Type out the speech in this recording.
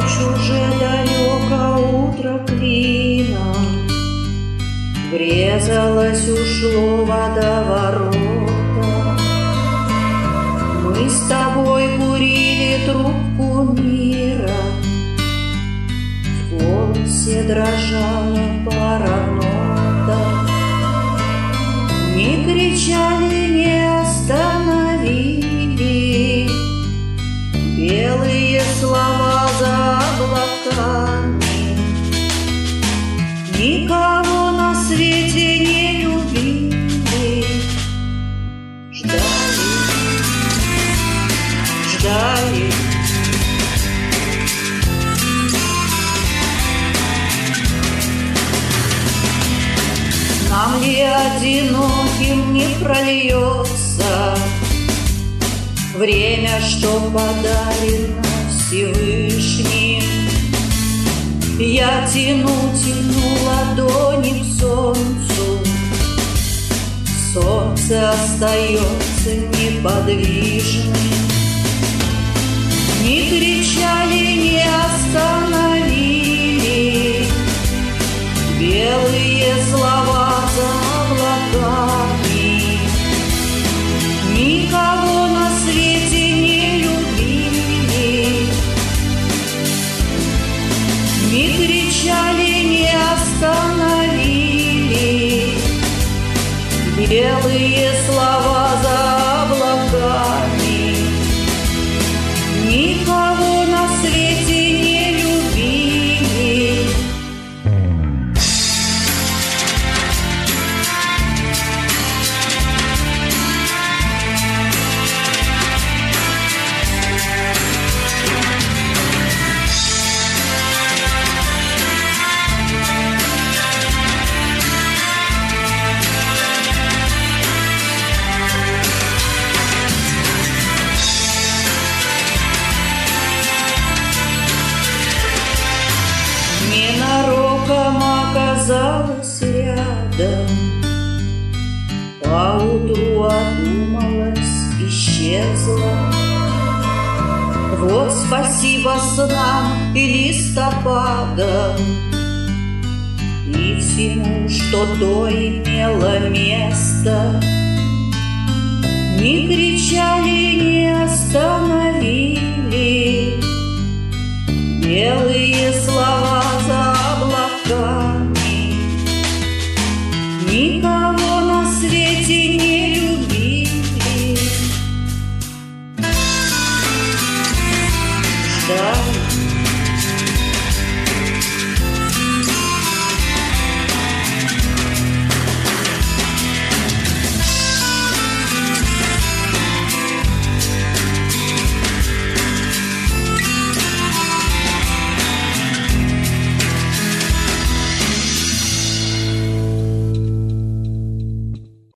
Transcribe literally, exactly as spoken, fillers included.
Ночь уже далеко, утро клином врезалось, ушло водоворота. Мы с тобой курили трубку мира, в голосе дрожала пара нота. Не кричали, не остановили белые слова за облаками. Никого на свете не любили, ждали, ждали. Нам ли одиноким не прольется время, что подарено Всевышним? Я тяну, тяну ладони к солнцу, солнце остается неподвижным. Не кричали, не остановили белые слова за облаками. Никого на свете не любили, не кричали, не остановили белые слова за облаками. Никого на свете не любили. Ненароком оказалась рядом, поутру одумалась, исчезла. Вот спасибо снам и листопадам и всему, что то имело место. Не кричали, не остановили белые слова за облаками. Никого на свете не любили, ждали.